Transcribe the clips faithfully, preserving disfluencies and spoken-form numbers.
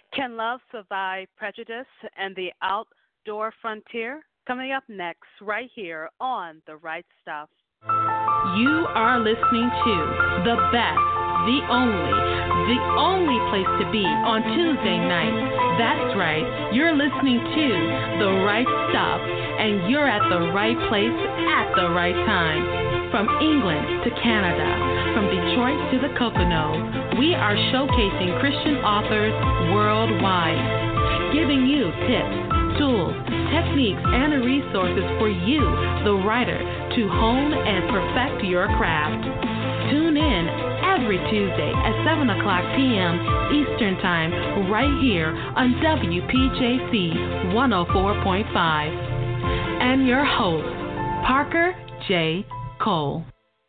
Can love survive prejudice and the outdoor frontier? Coming up next, right here on The Right Stuff. You are listening to the best, the only, the only place to be on Tuesday nights. That's right, you're listening to The Right Stuff, and you're at the right place at the right time. From England to Canada, from Detroit to the Poconos, we are showcasing Christian authors worldwide, giving you tips, tools, techniques, and resources for you, the writer, to hone and perfect your craft. Tune in every Tuesday at seven o'clock p.m. Eastern Time right here on W P J C one oh four point five. And your host, Parker J. Cole.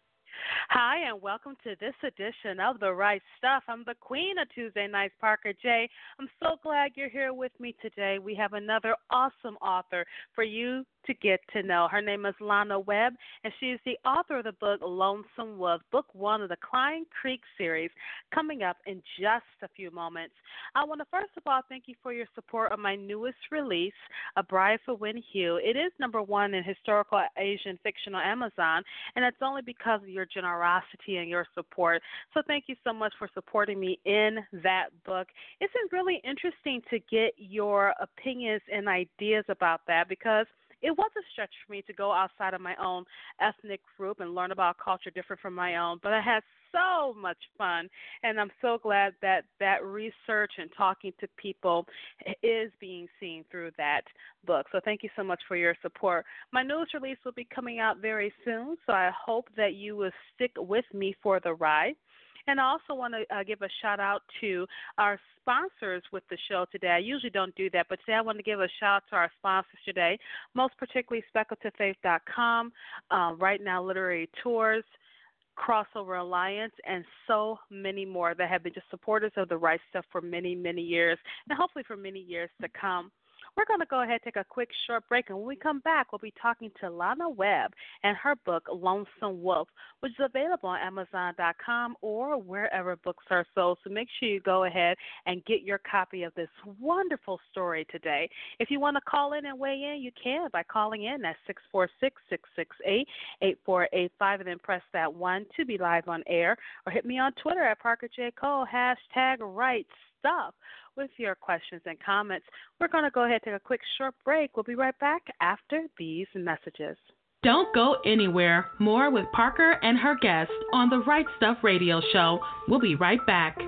Hi, and welcome to this edition of The Right Stuff. I'm the queen of Tuesday nights, Parker J. I'm so glad you're here with me today. We have another awesome author for you to get to know. Her name is Lana Webb, and she is the author of the book Lonesome Wolf, book one of the Klein Creek series, coming up in just a few moments. I want to first of all thank you for your support of my newest release, A Bride for Win Hugh. It is number one in historical Asian fiction on Amazon, and it's only because of your generosity and your support. So thank you so much for supporting me in that book. It's been really interesting to get your opinions and ideas about that, because it was a stretch for me to go outside of my own ethnic group and learn about a culture different from my own, but I had so much fun, and I'm so glad that that research and talking to people is being seen through that book. So thank you so much for your support. My newest release will be coming out very soon, so I hope that you will stick with me for the ride. And I also want to uh, give a shout out to our sponsors with the show today. I usually don't do that, but today I want to give a shout out to our sponsors today, most particularly speculative faith dot com, uh, Right Now Literary Tours, Crossover Alliance, and so many more that have been just supporters of The Right Stuff for many, many years, and hopefully for many years to come. We're going to go ahead and take a quick short break, and when we come back, we'll be talking to Lana Webb and her book, Lonesome Wolf, which is available on Amazon dot com or wherever books are sold. So make sure you go ahead and get your copy of this wonderful story today. If you want to call in and weigh in, you can by calling in at six four six, six six eight, eight four eight five and then press that one to be live on air, or hit me on Twitter at Parker J. Cole, hashtag right stuff, with your questions and comments. We're going to go ahead and take a quick short break. We'll be right back after these messages. Don't go anywhere. More with Parker and her guests on the Right Stuff Radio Show. We'll be right back.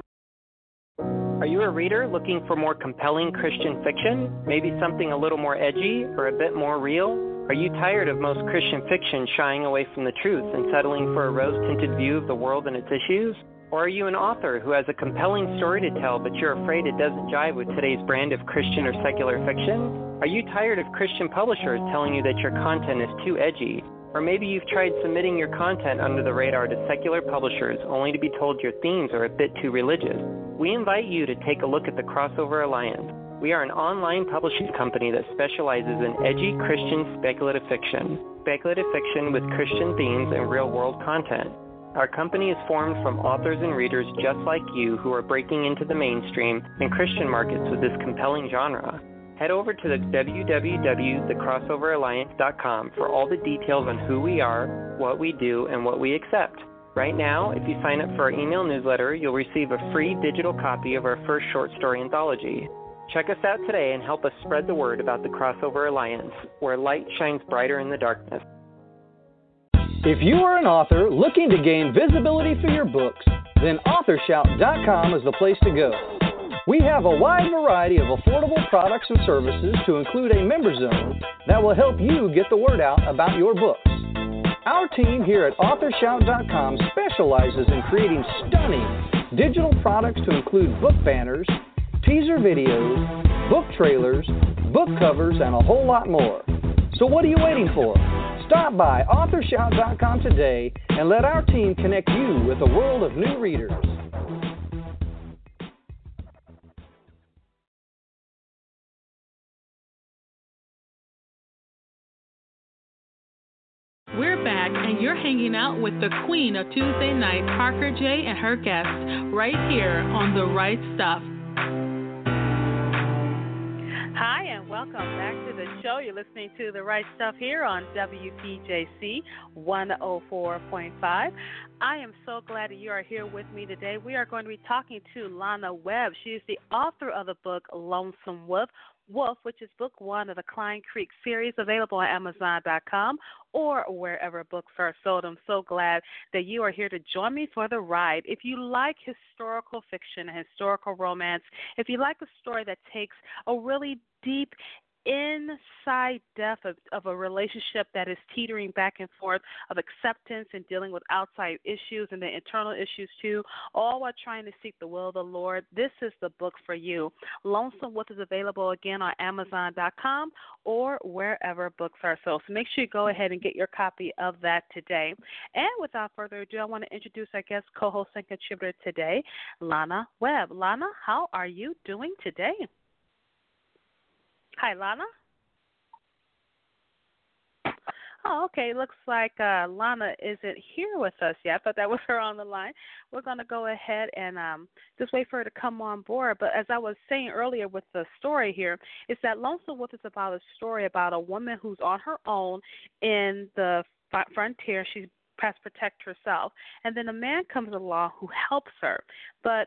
Are you a reader looking for more compelling Christian fiction? Maybe something a little more edgy or a bit more real? Are you tired of most Christian fiction shying away from the truth and settling for a rose-tinted view of the world and its issues? Or are you an author who has a compelling story to tell, but you're afraid it doesn't jive with today's brand of Christian or secular fiction? Are you tired of Christian publishers telling you that your content is too edgy? Or maybe you've tried submitting your content under the radar to secular publishers only to be told your themes are a bit too religious? We invite you to take a look at the Crossover Alliance. We are an online publishing company that specializes in edgy Christian speculative fiction, speculative fiction with Christian themes and real-world content. Our company is formed from authors and readers just like you who are breaking into the mainstream and Christian markets with this compelling genre. Head over to the w w w dot the crossover alliance dot com for all the details on who we are, what we do, and what we accept. Right now, if you sign up for our email newsletter, you'll receive a free digital copy of our first short story anthology. Check us out today and help us spread the word about the Crossover Alliance, where light shines brighter in the darkness. If you are an author looking to gain visibility for your books, then author shout dot com is the place to go. We have a wide variety of affordable products and services to include a member zone that will help you get the word out about your books. Our team here at author shout dot com specializes in creating stunning digital products to include book banners, teaser videos, book trailers, book covers, and a whole lot more. So what are you waiting for? Stop by author shout dot com today and let our team connect you with a world of new readers. We're back, and you're hanging out with the queen of Tuesday night, Parker J. and her guests, right here on The Right Stuff. Hi, and welcome back to the show. You're listening to The Right Stuff here on W P J C one oh four point five. I am so glad that you are here with me today. We are going to be talking to Lana Webb. She is the author of the book Lonesome Wolf, Wolf, which is book one of the Klein Creek series, available on Amazon dot com or wherever books are sold. I'm so glad that you are here to join me for the ride. If you like historical fiction and historical romance, if you like a story that takes a really deep inside depth of, of a relationship that is teetering back and forth, of acceptance and dealing with outside issues and the internal issues too, all while trying to seek the will of the Lord, this is the book for you. Lonesome Wolf is available again on Amazon dot com or wherever books are sold. So make sure you go ahead and get your copy of that today. And without further ado, I want to introduce our guest co-host and contributor today, Lana Webb. Lana, how are you doing today? Hi, Lana. Oh, okay. Looks like uh, Lana isn't here with us yet. I thought that was her on the line. We're going to go ahead and um, just wait for her to come on board. But as I was saying earlier with the story here, is that Lonesome Wolf is about a story about a woman who's on her own in the frontier. She has to protect herself. And then a man comes along who helps her. But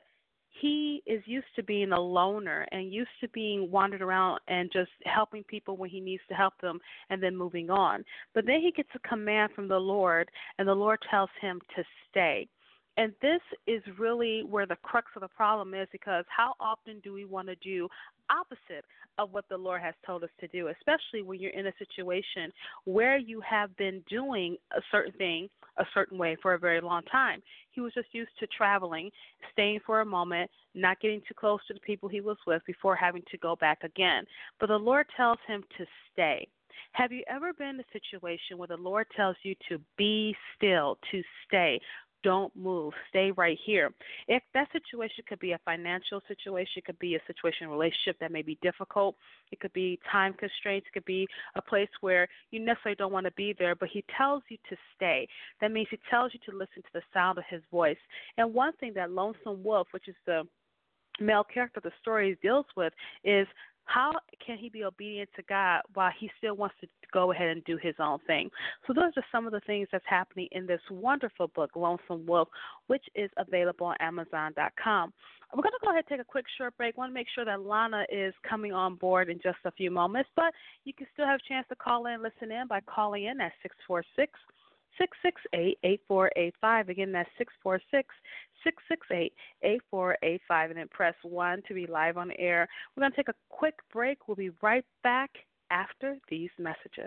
he is used to being a loner and used to being wandered around and just helping people when he needs to help them and then moving on. But then he gets a command from the Lord, and the Lord tells him to stay. And this is really where the crux of the problem is, because how often do we want to do opposite of what the Lord has told us to do, especially when you're in a situation where you have been doing a certain thing a certain way for a very long time. He was just used to traveling, staying for a moment, not getting too close to the people he was with before having to go back again. But the Lord tells him to stay. Have you ever been in a situation where the Lord tells you to be still, to stay? Don't move. Stay right here. If that situation could be a financial situation, it could be a situation, a relationship that may be difficult. It could be time constraints. It could be a place where you necessarily don't want to be there, but he tells you to stay. That means he tells you to listen to the sound of his voice. And one thing that Lonesome Wolf, which is the male character the story deals with, is how can he be obedient to God while he still wants to go ahead and do his own thing? So those are some of the things that's happening in this wonderful book, Lonesome Wolf, which is available on Amazon dot com. We're going to go ahead and take a quick short break. I want to make sure that Lana is coming on board in just a few moments, but you can still have a chance to call in, listen in by calling in at six four six, six six eight, eight four eight five. Again, that's six four six, six six eight, eight four eight five, and then press one to be live on the air. We're going to take a quick break. We'll be right back after these messages.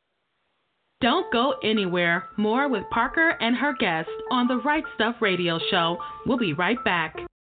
Don't go anywhere. More with Parker and her guest on the Right Stuff Radio Show. We'll be right back.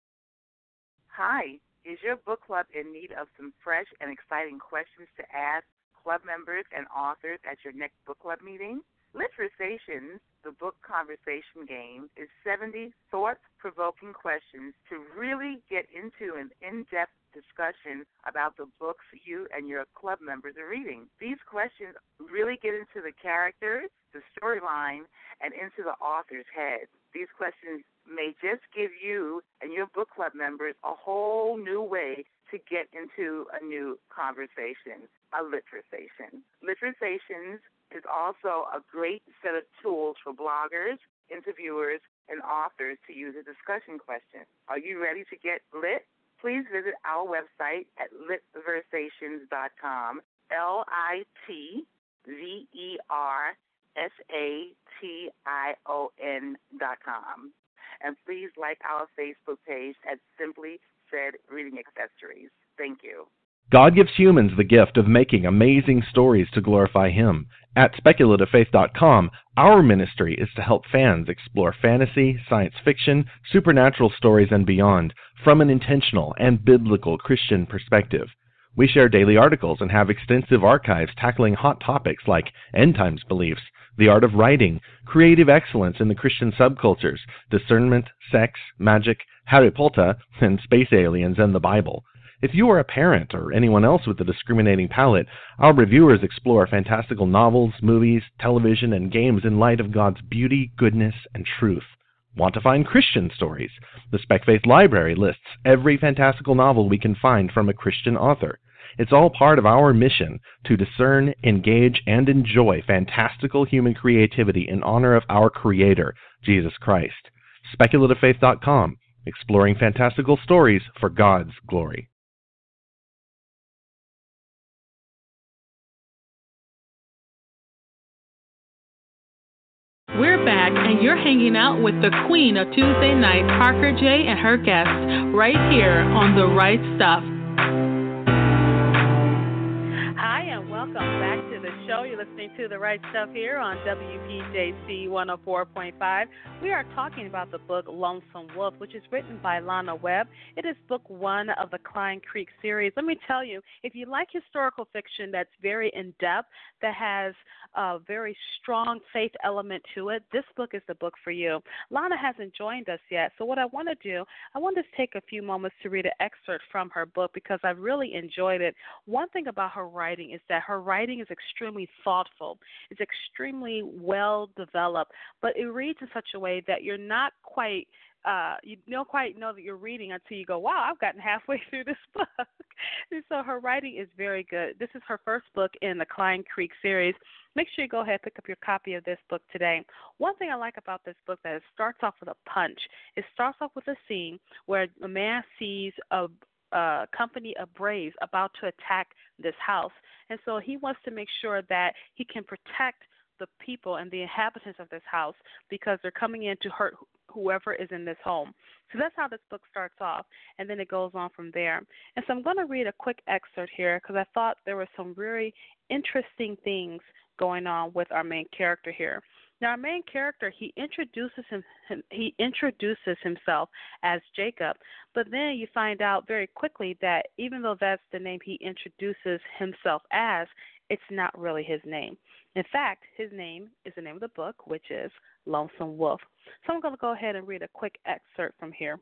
Hi. Is your book club in need of some fresh and exciting questions to ask club members and authors at your next book club meeting? Literations, the book conversation game, is seventy thought-provoking questions to really get into an in-depth discussion about the books you and your club members are reading. These questions really get into the characters, the storyline, and into the author's head. These questions may just give you and your book club members a whole new way to get into a new conversation, a literation. Literations is also a great set of tools for bloggers, interviewers, and authors to use a discussion question. Are you ready to get lit? Please visit our website at litversations dot com, L I T V E R S A T I O N dot com. And please like our Facebook page at Simply Said Reading Accessories. Thank you. God gives humans the gift of making amazing stories to glorify Him. At speculative faith dot com, our ministry is to help fans explore fantasy, science fiction, supernatural stories, and beyond from an intentional and biblical Christian perspective. We share daily articles and have extensive archives tackling hot topics like end times beliefs, the art of writing, creative excellence in the Christian subcultures, discernment, sex, magic, Harry Potter, and space aliens and the Bible. If you are a parent or anyone else with a discriminating palate, our reviewers explore fantastical novels, movies, television, and games in light of God's beauty, goodness, and truth. Want to find Christian stories? The Spec Faith Library lists every fantastical novel we can find from a Christian author. It's all part of our mission to discern, engage, and enjoy fantastical human creativity in honor of our Creator, Jesus Christ. speculative faith dot com, exploring fantastical stories for God's glory. We're back, and you're hanging out with the Queen of Tuesday Night, Parker J, and her guests, right here on The Right Stuff. Hi, and welcome back to the show. You're listening to The Right Stuff here on W P J C one oh four point five. We are talking about the book Lonesome Wolf, which is written by Lana Webb. It is book one of the Klein Creek series. Let me tell you, if you like historical fiction that's very in-depth, that has a very strong faith element to it, this book is the book for you. Lana hasn't joined us yet, so what I want to do, I want to take a few moments to read an excerpt from her book because I really enjoyed it. One thing about her writing is that her writing is extremely thoughtful. It's extremely well developed, but it reads in such a way that you're not quite Uh, you don't quite know that you're reading until you go, wow, I've gotten halfway through this book. And so her writing is very good. This is her first book in the Klein Creek series. Make sure you go ahead and pick up your copy of this book today. One thing I like about this book that it starts off with a punch. It starts off with a scene where a man sees a a company of braves about to attack this house. And so he wants to make sure that he can protect the people and the inhabitants of this house because they're coming in to hurt whoever is in this home. So that's how this book starts off, and then it goes on from there. And so I'm going to read a quick excerpt here because I thought there were some very interesting things going on with our main character here. Now, our main character, he introduces him, him he introduces himself as Jacob, but then you find out very quickly that even though that's the name he introduces himself as, it's not really his name. In fact, his name is the name of the book, which is Lonesome Wolf. So I'm going to go ahead and read a quick excerpt from here.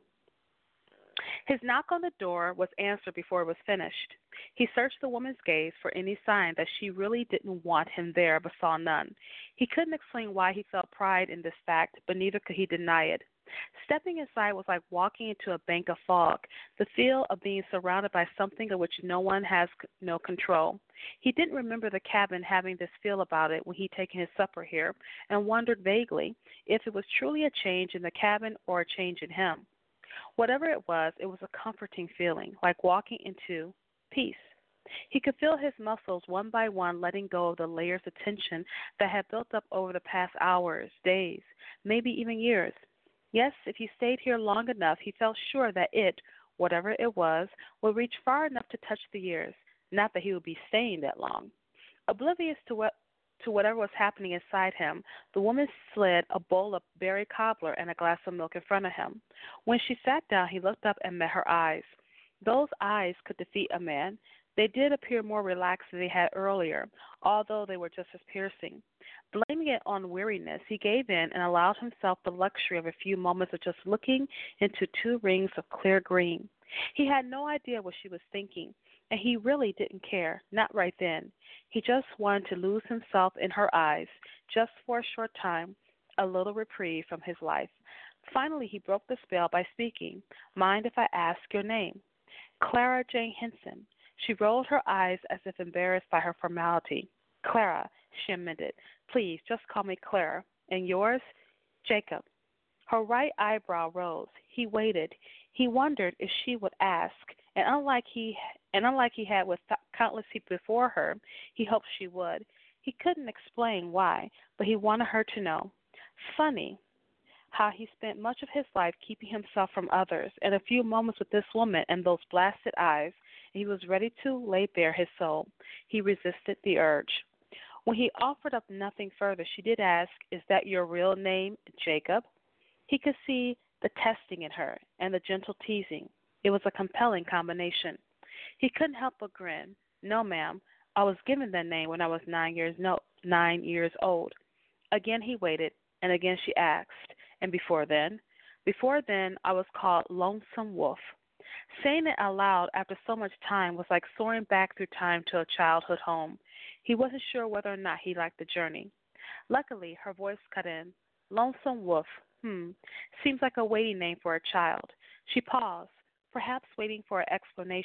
His knock on the door was answered before it was finished. He searched the woman's gaze for any sign that she really didn't want him there, but saw none. He couldn't explain why he felt pride in this fact, but neither could he deny it. Stepping inside was like walking into a bank of fog, the feel of being surrounded by something of which no one has no control. He didn't remember the cabin having this feel about it when he'd taken his supper here, and wondered vaguely if it was truly a change in the cabin or a change in him. Whatever it was, it was a comforting feeling, like walking into peace. He could feel his muscles one by one letting go of the layers of tension that had built up over the past hours, days, maybe even years. Yes, if he stayed here long enough, he felt sure that it, whatever it was, would reach far enough to touch the years, not that he would be staying that long. Oblivious to what to whatever was happening inside him, the woman slid a bowl of berry cobbler and a glass of milk in front of him. When she sat down, he looked up and met her eyes. Those eyes could defeat a man. They did appear more relaxed than they had earlier, although they were just as piercing. Blaming it on weariness, he gave in and allowed himself the luxury of a few moments of just looking into two rings of clear green. He had no idea what she was thinking, and he really didn't care, not right then. He just wanted to lose himself in her eyes, just for a short time, a little reprieve from his life. Finally, he broke the spell by speaking. "Mind if I ask your name?" "Clara Jane Henson." She rolled her eyes as if embarrassed by her formality. "Clara," she amended. "Please, just call me Clara. And yours?" "Jacob." Her right eyebrow rose. He waited. He wondered if she would ask, and unlike he and unlike he had with countless people before her, he hoped she would. He couldn't explain why, but he wanted her to know. Funny how he spent much of his life keeping himself from others, and a few moments with this woman and those blasted eyes, and he was ready to lay bare his soul. He resisted the urge. When he offered up nothing further, she did ask, "Is that your real name, Jacob?" He could see the testing in her and the gentle teasing. It was a compelling combination. He couldn't help but grin. "No, ma'am. I was given that name when I was nine years no, nine years old." Again he waited, and again she asked, "And before then?" "Before then, I was called Lonesome Wolf." Saying it aloud after so much time was like soaring back through time to a childhood home. He wasn't sure whether or not he liked the journey. Luckily, her voice cut in. "Lonesome Wolf. Hmm. Seems like a waiting name for a child." She paused, perhaps waiting for an explanation.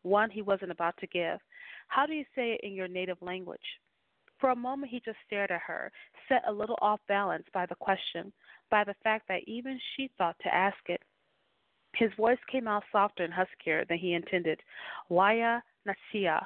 one he wasn't about to give. How do you say it in your native language? For a moment, he just stared at her, set a little off balance by the question, by the fact that even she thought to ask it. His voice came out softer and huskier than he intended. Waya Natsia.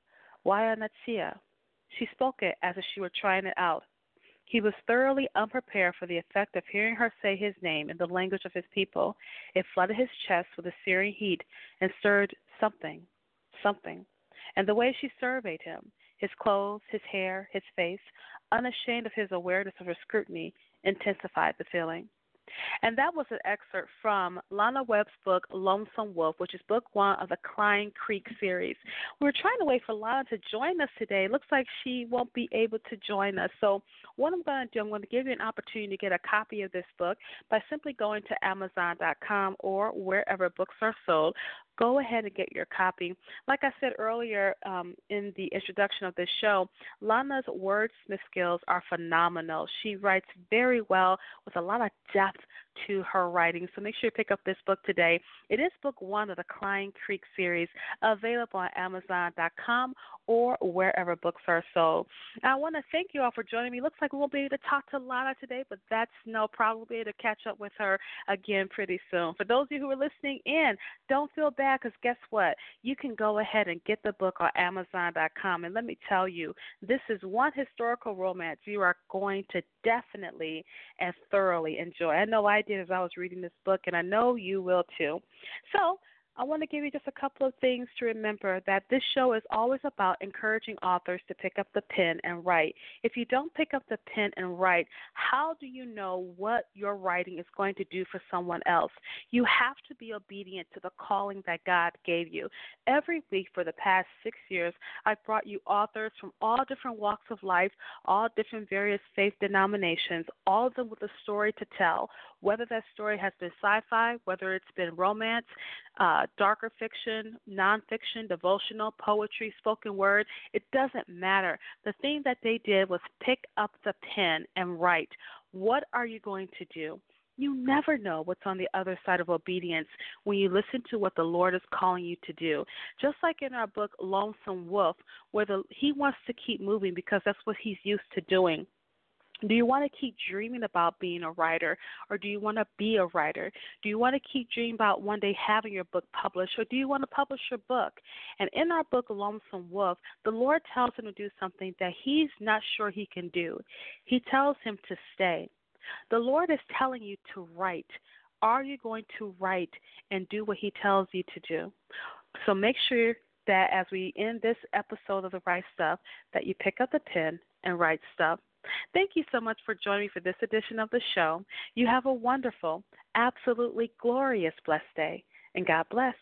Waya Natsia. She spoke it as if she were trying it out. He was thoroughly unprepared for the effect of hearing her say his name in the language of his people. It flooded his chest with a searing heat and stirred something, something. And the way she surveyed him, his clothes, his hair, his face, unashamed of his awareness of her scrutiny, intensified the feeling. And that was an excerpt from Lana Webb's book, Lonesome Wolf, which is book one of the Crying Creek series. We were trying to wait for Lana to join us today. It looks like she won't be able to join us. So what I'm going to do, I'm going to give you an opportunity to get a copy of this book by simply going to Amazon dot com or wherever books are sold. Go ahead and get your copy. Like I said earlier um, in the introduction of this show, Lana's wordsmith skills are phenomenal. She writes very well with a lot of depth to her writing. So make sure you pick up this book today. It is book one of the Crying Creek series, available on Amazon dot com or wherever books are sold. I want to thank you all for joining me. Looks like we won't be able to talk to Lana today, but that's no problem. We'll be able to catch up with her again pretty soon. For those of you who are listening in, don't feel bad, because guess what? You can go ahead and get the book on Amazon dot com. And let me tell you, this is one historical romance you are going to definitely and thoroughly enjoy. I know I did as I was reading this book, and I know you will too. So I want to give you just a couple of things to remember, that this show is always about encouraging authors to pick up the pen and write. If you don't pick up the pen and write, how do you know what your writing is going to do for someone else? You have to be obedient to the calling that God gave you. Every week for the past six years, I've brought you authors from all different walks of life, all different various faith denominations, all of them with a story to tell, whether that story has been sci-fi, whether it's been romance, uh, darker fiction, nonfiction, devotional, poetry, spoken word. It doesn't matter. The thing that they did was pick up the pen and write. What are you going to do? You never know what's on the other side of obedience when you listen to what the Lord is calling you to do. Just like in our book, Lonesome Wolf, where the, he wants to keep moving because that's what he's used to doing. Do you want to keep dreaming about being a writer, or do you want to be a writer? Do you want to keep dreaming about one day having your book published, or do you want to publish your book? And in our book, Lonesome Wolf, the Lord tells him to do something that he's not sure he can do. He tells him to stay. The Lord is telling you to write. Are you going to write and do what he tells you to do? So make sure that as we end this episode of The Right Stuff, that you pick up the pen and write stuff. Thank you so much for joining me for this edition of the show. You have a wonderful, absolutely glorious, blessed day, and God bless.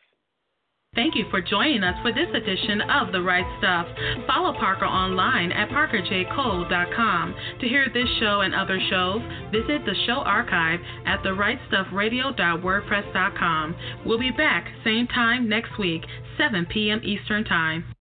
Thank you for joining us for this edition of The Right Stuff. Follow Parker online at parker j cole dot com. To hear this show and other shows, visit the show archive at the right stuff radio dot wordpress dot com. We'll be back same time next week, seven p.m. Eastern Time.